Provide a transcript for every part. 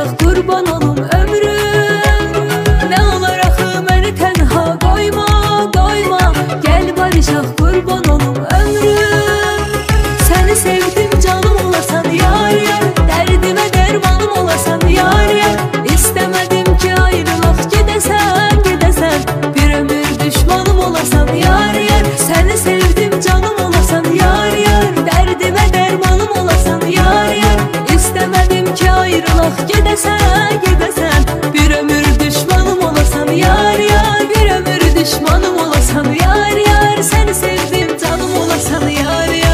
barışaq, qurban olum ömrüm. Nə olar axı məni tənha qoyma, qoyma. Gəl barışaq, qurban olum ömrüm. Səni sevdim canım olasan yar yar, dərdimə dərmanım olasan yar yar. İstəmədim ki ayrılaq, gedəsən, gedəsən, bir ömür düşmanım olasan yar yar. Səni sevdim canım olasan yar yar, dərdimə dərmanım olasan yar yar. İstəmədim ki ayrılaq, gedəsən, gedəsən, bir ömür düşmanım olasan yar yar. Bir ömür düşmanım olasan yar yar. Səni sevdim canım olasan yar yar.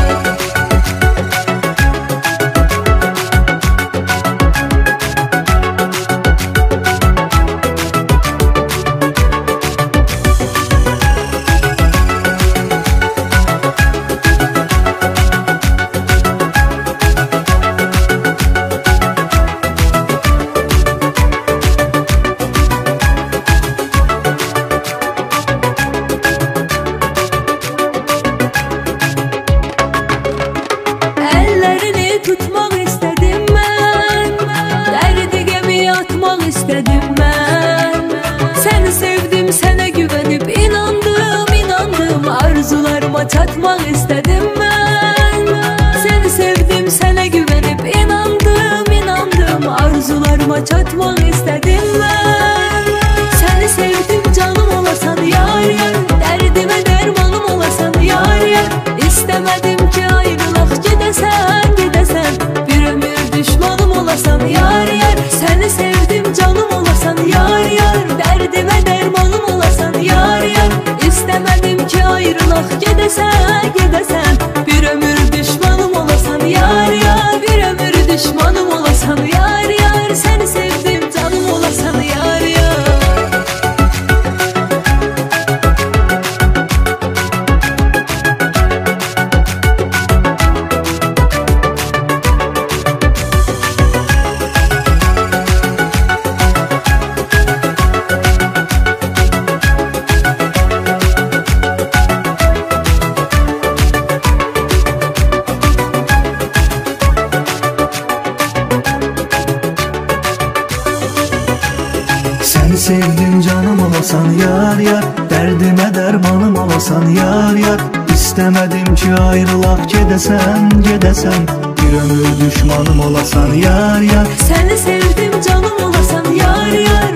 Tutmaq istədim mən, dərdi gəmi atmaq istədim mən. Səni sevdim, sənə güvənib inandım, inandım. Arzularıma çatmaq istədim mən. Səni sevdim, sənə güvənib inandım, inandım. Arzularıma çatmaq istədim mən. Səni sevdim canım olasan yar yar, dərdimə dərmanım olasan yar yar. İstəmədim ki ayrılaq, gedəsən, gedəsən, bir ömür düşmanım olasan yar yar. Səni sevdim canım olasan yar yar, dərdimə dərmanım olasan yar yar. İstəmədim ki ayrılaq, gedəsən, gedəsən, bir ömür düşmanım olasan yar yar. Bir ömür düşmanım olasan yar yar. Səni sevdim canım olasan yar yar. Səni sevdim canım olasan yar yar, dərdimə dərmanım olasan yar yar. İstəmədim ki ayrılaq, gedəsən, gedəsən, bir ömür düşmanım olasan yar yar. Səni sevdim canım olasan yar yar,